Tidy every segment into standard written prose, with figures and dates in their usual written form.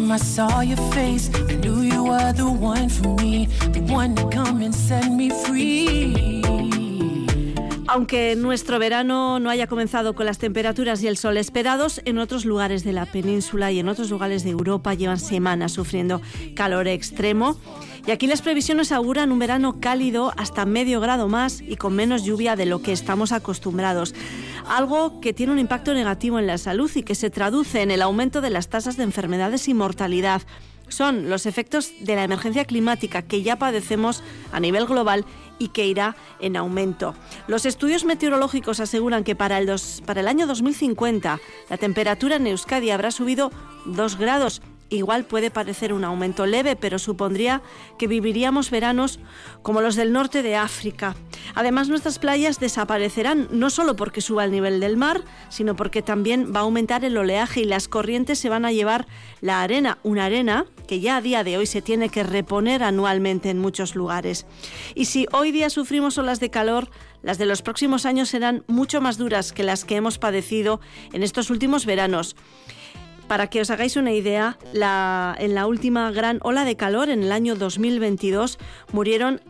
time I saw your face, I knew you were the one for me, the one to come and set me free. Aunque nuestro verano no haya comenzado con las temperaturas y el sol esperados, en otros lugares de la península y en otros lugares de Europa llevan semanas sufriendo calor extremo. Y aquí las previsiones auguran un verano cálido hasta medio grado más y con menos lluvia de lo que estamos acostumbrados. Algo que tiene un impacto negativo en la salud y que se traduce en el aumento de las tasas de enfermedades y mortalidad. Son los efectos de la emergencia climática que ya padecemos a nivel global y que irá en aumento. Los estudios meteorológicos aseguran que para el año 2050 la temperatura en Euskadi habrá subido 2 grados. Igual puede parecer un aumento leve, pero supondría que viviríamos veranos como los del norte de África. Además, nuestras playas desaparecerán no solo porque suba el nivel del mar, sino porque también va a aumentar el oleaje y las corrientes se van a llevar la arena, una arena que ya a día de hoy se tiene que reponer anualmente en muchos lugares. Y si hoy día sufrimos olas de calor, las de los próximos años serán mucho más duras que las que hemos padecido en estos últimos veranos. Para que os hagáis una idea, en la última gran ola de calor, en el año 2022, murieron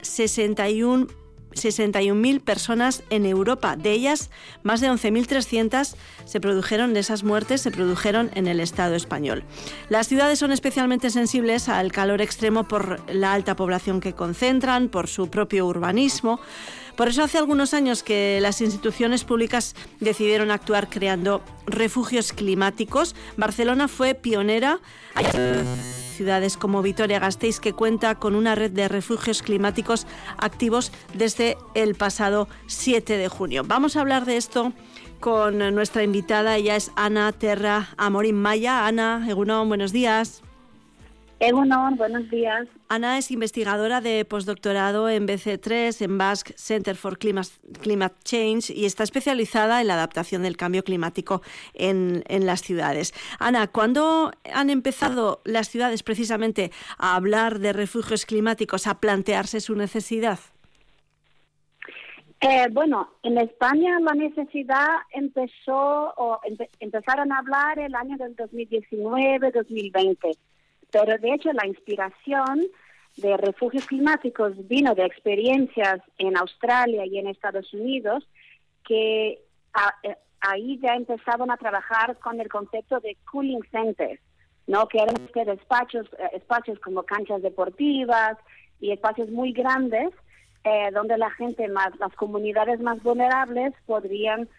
61.000 personas en Europa. De ellas, más de 11.300 de esas muertes se produjeron en el Estado español. Las ciudades son especialmente sensibles al calor extremo por la alta población que concentran, por su propio urbanismo. Por eso hace algunos años que las instituciones públicas decidieron actuar creando refugios climáticos. Barcelona fue pionera. Hay ciudades como Vitoria-Gasteiz que cuenta con una red de refugios climáticos activos desde el pasado 7 de junio. Vamos a hablar de esto con nuestra invitada. Ella es Ana Terra Amorim Maya. Ana, Egunon, buenos días. Egunon, buenos días. Ana es investigadora de postdoctorado en BC3, en Basque Center for Climate Change, y está especializada en la adaptación del cambio climático en las ciudades. Ana, ¿cuándo han empezado las ciudades precisamente a hablar de refugios climáticos, a plantearse su necesidad? Bueno, en España la necesidad empezaron a hablar el año del 2019-2020. Pero de hecho la inspiración de refugios climáticos vino de experiencias en Australia y en Estados Unidos, que ahí ya empezaban a trabajar con el concepto de cooling centers, ¿no? Que eran espacios como canchas deportivas y espacios muy grandes donde las comunidades más vulnerables podrían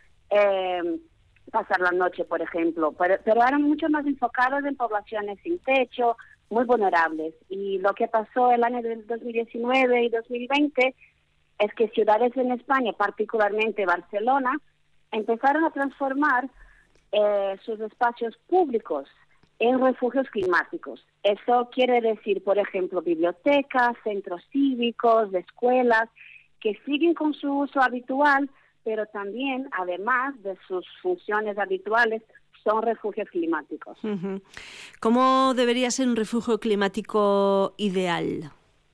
pasar la noche, por ejemplo, pero eran mucho más enfocados en poblaciones sin techo, muy vulnerables. Y lo que pasó el año del 2019 y 2020 es que ciudades en España, particularmente Barcelona, empezaron a transformar sus espacios públicos en refugios climáticos. Eso quiere decir, por ejemplo, bibliotecas, centros cívicos, escuelas, que siguen con su uso habitual, pero también, además de sus funciones habituales, son refugios climáticos. Uh-huh. ¿Cómo debería ser un refugio climático ideal?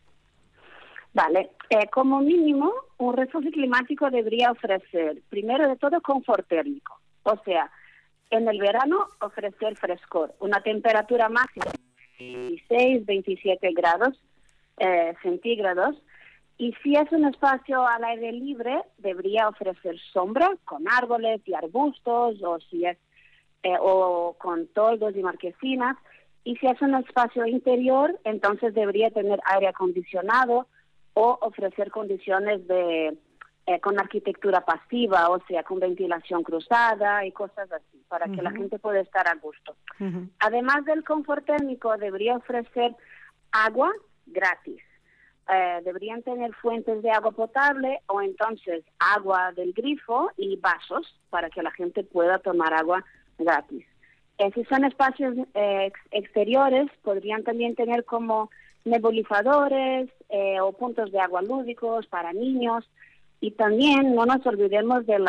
Vale, como mínimo, un refugio climático debería ofrecer, primero de todo, confort térmico. O sea, en el verano ofrecer frescor, una temperatura máxima de 26-27 grados centígrados. Y si es un espacio al aire libre, debería ofrecer sombra con árboles y arbustos, o si es o con toldos y marquesinas. Y si es un espacio interior, entonces debería tener aire acondicionado o ofrecer condiciones con arquitectura pasiva, o sea, con ventilación cruzada y cosas así, para que la gente pueda estar a gusto. Uh-huh. Además del confort térmico, debería ofrecer agua gratis. Deberían tener fuentes de agua potable o entonces agua del grifo y vasos para que la gente pueda tomar agua gratis. Si son espacios exteriores, podrían también tener como nebulizadores o puntos de agua lúdicos para niños. Y también no nos olvidemos de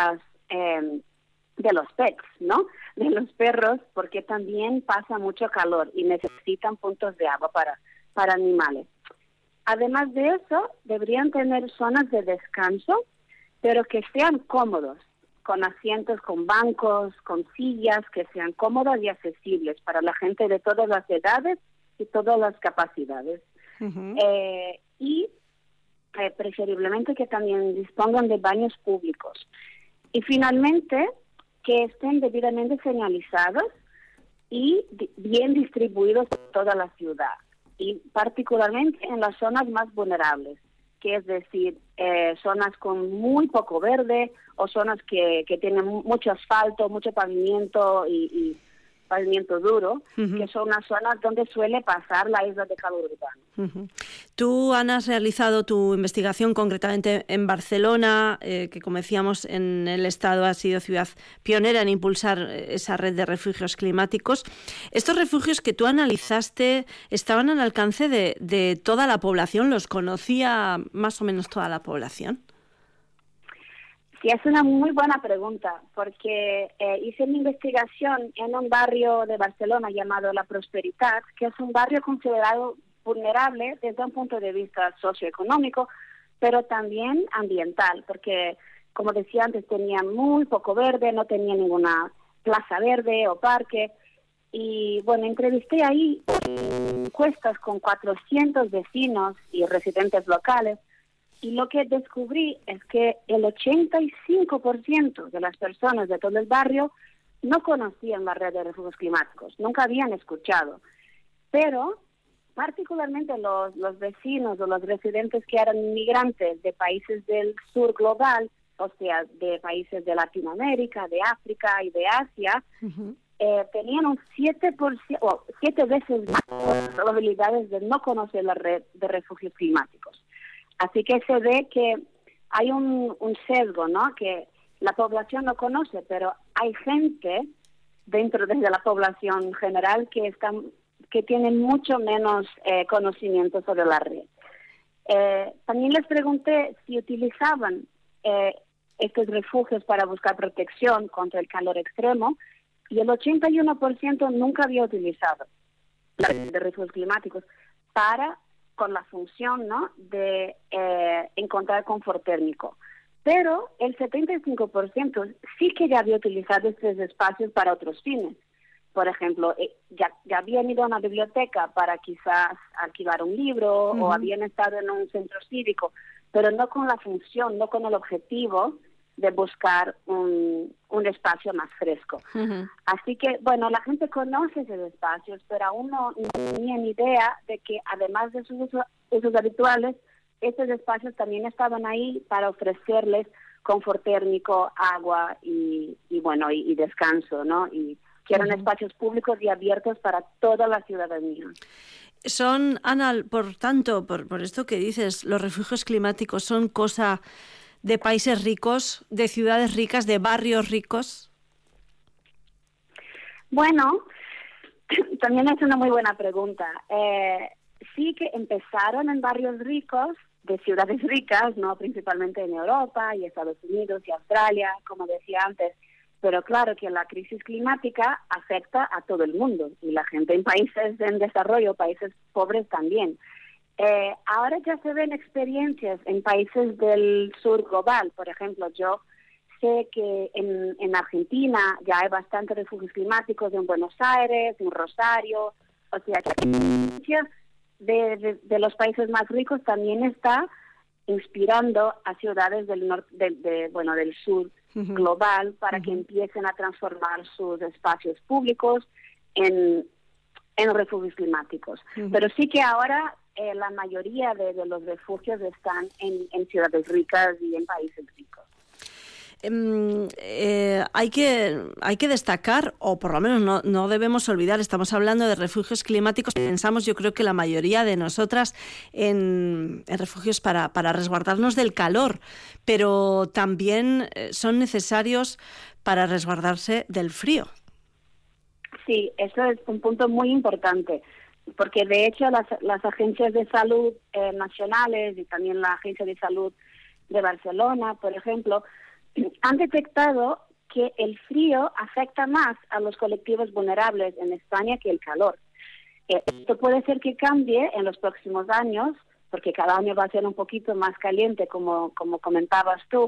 los pets, ¿no? De los perros, porque también pasa mucho calor y necesitan puntos de agua para animales. Además de eso, deberían tener zonas de descanso, pero que sean cómodos, con asientos, con bancos, con sillas que sean cómodas y accesibles para la gente de todas las edades y todas las capacidades. Y preferiblemente que también dispongan de baños públicos. Y finalmente, que estén debidamente señalizados y bien distribuidos por toda la ciudad, y particularmente en las zonas más vulnerables, que es decir, zonas con muy poco verde o zonas que tienen mucho asfalto, mucho pavimento y pavimento duro, que son unas zonas donde suele pasar la isla de calor urbano. Tú, Ana, has realizado tu investigación concretamente en Barcelona, que como decíamos en el Estado ha sido ciudad pionera en impulsar esa red de refugios climáticos. Estos refugios que tú analizaste estaban al alcance de toda la población, ¿los conocía más o menos toda la población? Sí, es una muy buena pregunta, porque hice mi investigación en un barrio de Barcelona llamado La Prosperitat, que es un barrio considerado vulnerable desde un punto de vista socioeconómico, pero también ambiental, porque, como decía antes, tenía muy poco verde, no tenía ninguna plaza verde o parque. Y bueno, entrevisté ahí encuestas con 400 vecinos y residentes locales, y lo que descubrí es que el 85% de las personas de todo el barrio no conocían la red de refugios climáticos, nunca habían escuchado. Pero particularmente los vecinos o los residentes que eran inmigrantes de países del sur global, o sea, de países de Latinoamérica, de África y de Asia, tenían un 7 veces más probabilidades de no conocer la red de refugios climáticos. Así que se ve que hay un sesgo, ¿no? Que la población no conoce, pero hay gente dentro de la población general que tienen mucho menos conocimiento sobre la red. También les pregunté si utilizaban estos refugios para buscar protección contra el calor extremo, y el 81% nunca había utilizado la red de refugios climáticos con la función, ¿no?, de encontrar confort térmico. Pero el 75% sí que ya había utilizado estos espacios para otros fines. Por ejemplo, ya habían ido a una biblioteca para quizás alquilar un libro, o habían estado en un centro cívico, pero no con la función, no con el objetivo de buscar un espacio más fresco. Así que, bueno, la gente conoce esos espacios, pero aún no tenía ni idea de que además de sus usos habituales, estos espacios también estaban ahí para ofrecerles confort térmico, agua y descanso, ¿no? Y que eran espacios públicos y abiertos para toda la ciudadanía. Son, Ana, por tanto, por esto que dices, los refugios climáticos son cosa de países ricos, de ciudades ricas, de barrios ricos. Bueno, también es una muy buena pregunta. Sí que empezaron en barrios ricos, de ciudades ricas, no, principalmente en Europa y Estados Unidos y Australia, como decía antes. Pero claro que la crisis climática afecta a todo el mundo, y la gente en países en desarrollo, países pobres también. Ahora ya se ven experiencias en países del sur global. Por ejemplo, yo sé que en Argentina ya hay bastantes refugios climáticos, en Buenos Aires, en Rosario. O sea, que de los países más ricos también está inspirando a ciudades del del sur global para que empiecen a transformar sus espacios públicos en refugios climáticos. Pero sí que ahora la mayoría de los refugios están en ciudades ricas y en países ricos. Hay que destacar, o por lo menos no debemos olvidar, estamos hablando de refugios climáticos, pensamos, yo creo que la mayoría de nosotras en refugios para resguardarnos del calor, pero también son necesarios para resguardarse del frío. Sí, eso es un punto muy importante, porque de hecho las agencias de salud nacionales y también la Agencia de Salud de Barcelona, por ejemplo, han detectado que el frío afecta más a los colectivos vulnerables en España que el calor. Esto puede ser que cambie en los próximos años, porque cada año va a ser un poquito más caliente, como comentabas tú,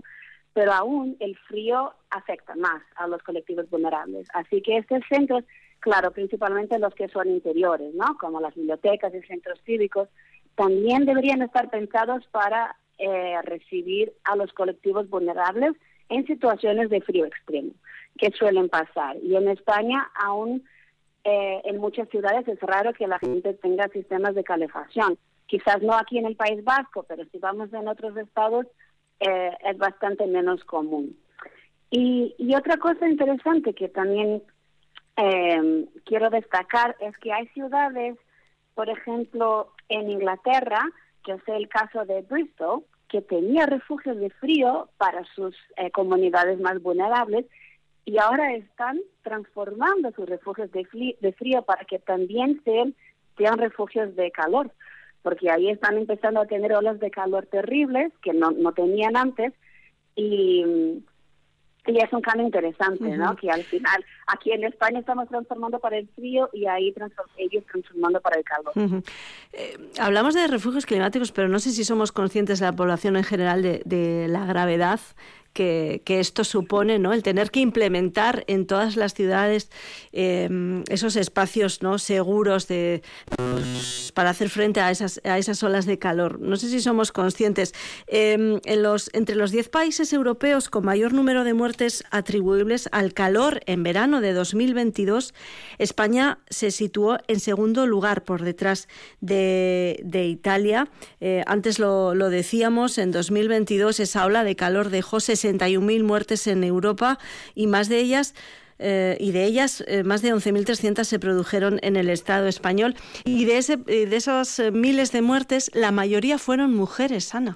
pero aún el frío afecta más a los colectivos vulnerables. Así que estos centros, claro, principalmente los que son interiores, ¿no? Como las bibliotecas y centros cívicos, también deberían estar pensados para recibir a los colectivos vulnerables en situaciones de frío extremo, que suelen pasar. Y en España aún en muchas ciudades es raro que la gente tenga sistemas de calefacción. Quizás no aquí en el País Vasco, pero si vamos en otros estados es bastante menos común. Y otra cosa interesante que también quiero destacar es que hay ciudades, por ejemplo, en Inglaterra, que es el caso de Bristol, que tenía refugios de frío para sus comunidades más vulnerables, y ahora están transformando sus refugios de frío para que también sean refugios de calor, porque ahí están empezando a tener olas de calor terribles que no tenían antes, y es un cambio interesante, ¿no? Que al final, aquí en España estamos transformando para el frío y ahí ellos transformando para el calor. Hablamos de refugios climáticos, pero no sé si somos conscientes de la población en general de la gravedad que esto supone, ¿no? El tener que implementar en todas las ciudades esos espacios, ¿no?, seguros para hacer frente a esas olas de calor. No sé si somos conscientes. Entre los 10 países europeos con mayor número de muertes atribuibles al calor en verano de 2022, España se situó en segundo lugar por detrás de Italia. Antes lo decíamos, en 2022 esa ola de calor dejó 61.000 muertes en Europa y más de ellas más de 11.300 se produjeron en el Estado español. Y de esos miles de muertes, la mayoría fueron mujeres, Ana.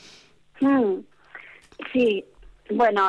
Sí, bueno,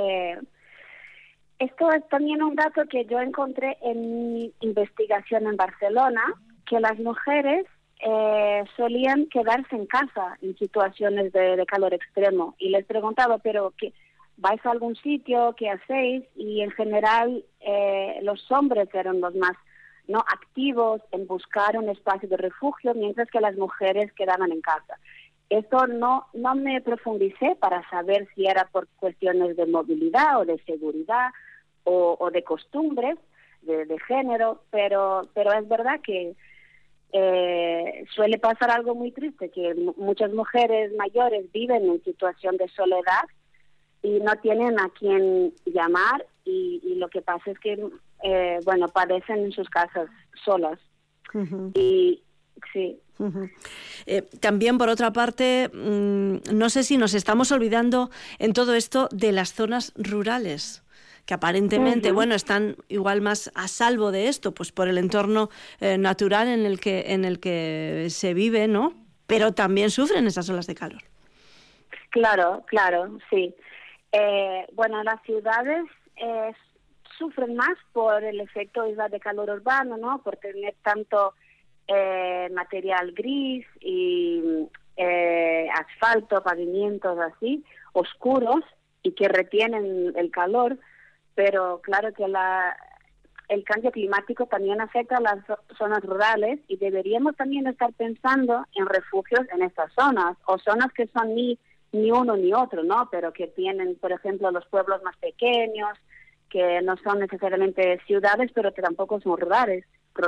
esto es también un dato que yo encontré en mi investigación en Barcelona, que las mujeres solían quedarse en casa en situaciones de calor extremo. Y les preguntaba, pero ¿vais a algún sitio? ¿Qué hacéis? Y en general los hombres eran los más activos en buscar un espacio de refugio, mientras que las mujeres quedaban en casa. Esto no me profundicé para saber si era por cuestiones de movilidad o de seguridad o de costumbres, de género, pero es verdad que suele pasar algo muy triste, que muchas mujeres mayores viven en situación de soledad y no tienen a quién llamar y lo que pasa es que, padecen en sus casas solas. Uh-huh. Y sí. Uh-huh. También, por otra parte, no sé si nos estamos olvidando en todo esto de las zonas rurales, que aparentemente, están igual más a salvo de esto, pues por el entorno natural en el que se vive, ¿no? Pero también sufren esas olas de calor. Claro, sí. Las ciudades sufren más por el efecto de calor urbano, ¿no? Por tener tanto material gris y asfalto, pavimentos así, oscuros y que retienen el calor. Pero claro que el cambio climático también afecta a las zonas rurales y deberíamos también estar pensando en refugios en estas zonas, o zonas que son ni uno ni otro, ¿no? Pero que tienen, por ejemplo, los pueblos más pequeños, que no son necesariamente ciudades, pero que tampoco son rurales,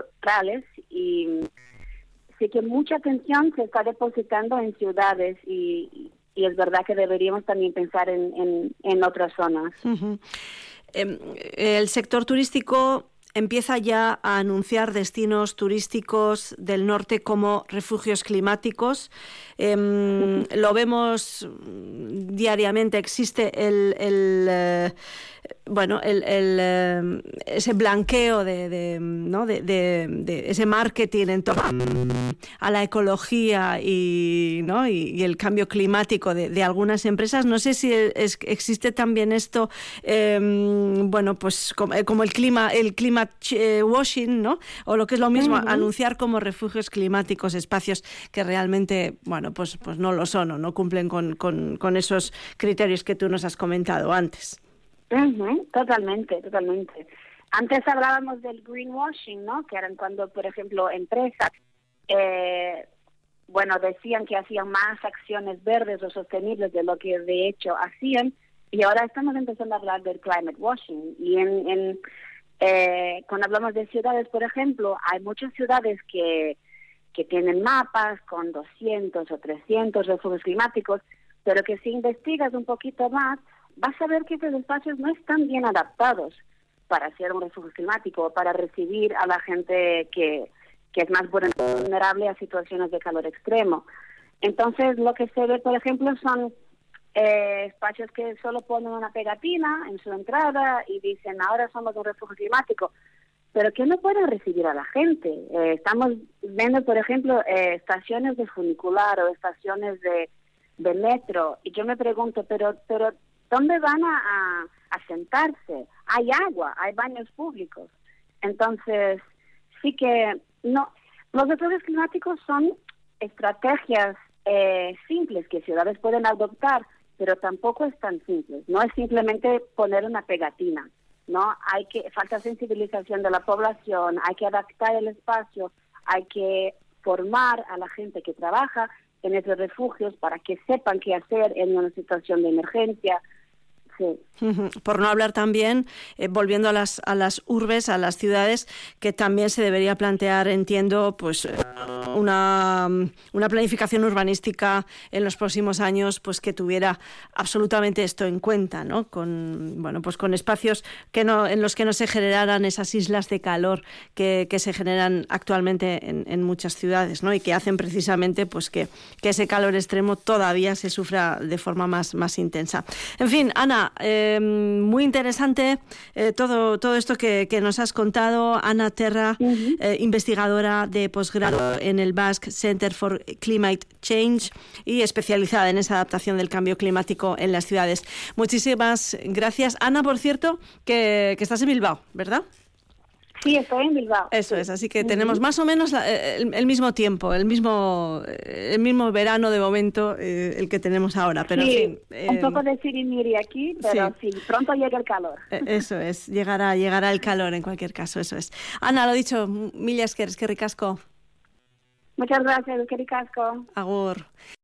y sí que mucha atención se está depositando en ciudades y es verdad que deberíamos también pensar en otras zonas. Uh-huh. El sector turístico empieza ya a anunciar destinos turísticos del norte como refugios climáticos. Lo vemos diariamente. Existe ese blanqueo de ese marketing en torno a la ecología y el cambio climático de algunas empresas. No sé si existe también esto, como el climate washing, ¿no? O lo que es lo mismo, anunciar como refugios climáticos espacios que realmente, pues no lo son o no cumplen con esos criterios que tú nos has comentado antes. Totalmente. Antes hablábamos del greenwashing, ¿no? Que eran cuando, por ejemplo, empresas decían que hacían más acciones verdes o sostenibles de lo que de hecho hacían, Y ahora estamos empezando a hablar del climate washing. Y cuando hablamos de ciudades, por ejemplo, hay muchas ciudades que tienen mapas con 200 o 300 refugios climáticos, pero que si investigas un poquito más, vas a ver que estos espacios no están bien adaptados para ser un refugio climático o para recibir a la gente que es más vulnerable a situaciones de calor extremo. Entonces, lo que se ve, por ejemplo, son espacios que solo ponen una pegatina en su entrada y dicen, ahora somos un refugio climático, pero que no pueden recibir a la gente. Estamos viendo, por ejemplo, estaciones de funicular o estaciones de metro, y yo me pregunto, pero ¿dónde van a sentarse? Hay agua, hay baños públicos. Entonces, sí que no, los refugios climáticos son estrategias simples que ciudades pueden adoptar, pero tampoco es tan simple. No es simplemente poner una pegatina, ¿no? Falta sensibilización de la población, hay que adaptar el espacio, hay que formar a la gente que trabaja en esos refugios para que sepan qué hacer en una situación de emergencia. Sí. Por no hablar también, volviendo a las urbes, a las ciudades, que también se debería plantear, entiendo, pues una planificación urbanística en los próximos años, pues que tuviera absolutamente esto en cuenta, ¿no? Con espacios en los que no se generaran esas islas de calor que se generan actualmente en muchas ciudades, ¿no? Y que hacen precisamente pues que ese calor extremo todavía se sufra de forma más intensa. En fin, Ana, muy interesante todo esto que nos has contado. Ana Terra, investigadora de posgrado en el Basque Center for Climate Change y especializada en esa adaptación del cambio climático en las ciudades. Muchísimas gracias. Ana, por cierto, que estás en Bilbao, ¿verdad? Sí, estoy en Bilbao. Eso es, así que tenemos más o menos el mismo tiempo, el mismo verano de momento, el que tenemos ahora. Pero sí, en fin, un poco de sirimiri aquí, pero sí, pronto llega el calor. Eso es, llegará el calor en cualquier caso, eso es. Ana, lo dicho, mila esker, eskerrik asko. Muchas gracias, eskerrik asko. Agur.